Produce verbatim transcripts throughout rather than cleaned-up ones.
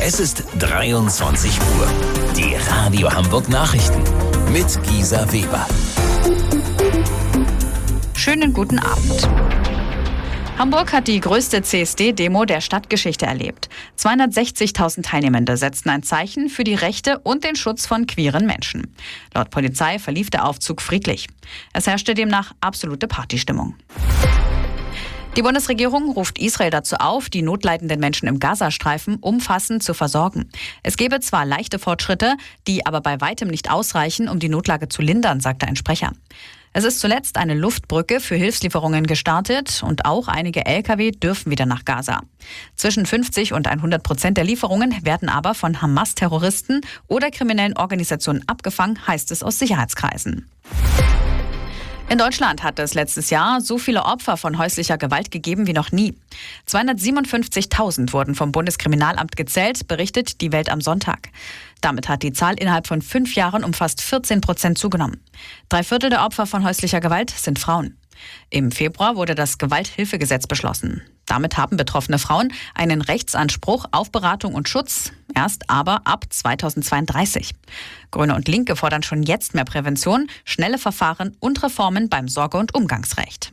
Es ist dreiundzwanzig Uhr. Die Radio Hamburg Nachrichten mit Gisa Weber. Schönen guten Abend. Hamburg hat die größte C S D-Demo der Stadtgeschichte erlebt. zweihundertsechzigtausend Teilnehmende setzten ein Zeichen für die Rechte und den Schutz von queeren Menschen. Laut Polizei verlief der Aufzug friedlich. Es herrschte demnach absolute Partystimmung. Die Bundesregierung ruft Israel dazu auf, die notleidenden Menschen im Gazastreifen umfassend zu versorgen. Es gebe zwar leichte Fortschritte, die aber bei weitem nicht ausreichen, um die Notlage zu lindern, sagte ein Sprecher. Es ist zuletzt eine Luftbrücke für Hilfslieferungen gestartet und auch einige L K W dürfen wieder nach Gaza. Zwischen fünfzig und hundert Prozent der Lieferungen werden aber von Hamas-Terroristen oder kriminellen Organisationen abgefangen, heißt es aus Sicherheitskreisen. In Deutschland hat es letztes Jahr so viele Opfer von häuslicher Gewalt gegeben wie noch nie. zweihundertsiebenundfünfzigtausend wurden vom Bundeskriminalamt gezählt, berichtet die Welt am Sonntag. Damit hat die Zahl innerhalb von fünf Jahren um fast vierzehn Prozent zugenommen. Drei Viertel der Opfer von häuslicher Gewalt sind Frauen. Im Februar wurde das Gewalthilfegesetz beschlossen. Damit haben betroffene Frauen einen Rechtsanspruch auf Beratung und Schutz, erst aber ab zweitausendzweiunddreißig. Grüne und Linke fordern schon jetzt mehr Prävention, schnelle Verfahren und Reformen beim Sorge- und Umgangsrecht.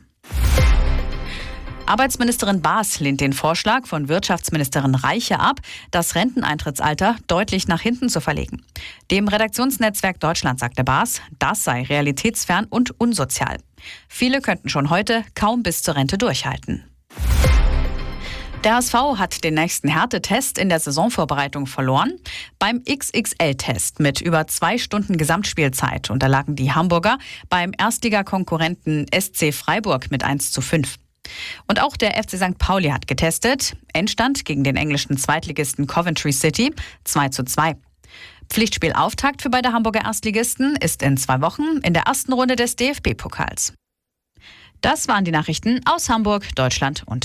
Arbeitsministerin Baas lehnt den Vorschlag von Wirtschaftsministerin Reiche ab, das Renteneintrittsalter deutlich nach hinten zu verlegen. Dem Redaktionsnetzwerk Deutschland sagte Baas, das sei realitätsfern und unsozial. Viele könnten schon heute kaum bis zur Rente durchhalten. Der H S V hat den nächsten Härtetest in der Saisonvorbereitung verloren. Beim X X L-Test mit über zwei Stunden Gesamtspielzeit unterlagen die Hamburger beim Erstligakonkurrenten S C Freiburg mit eins zu fünf. Und auch der F C Sankt Pauli hat getestet. Endstand gegen den englischen Zweitligisten Coventry City zwei zu zwei. Pflichtspielauftakt für beide Hamburger Erstligisten ist in zwei Wochen in der ersten Runde des D F B-Pokals. Das waren die Nachrichten aus Hamburg, Deutschland und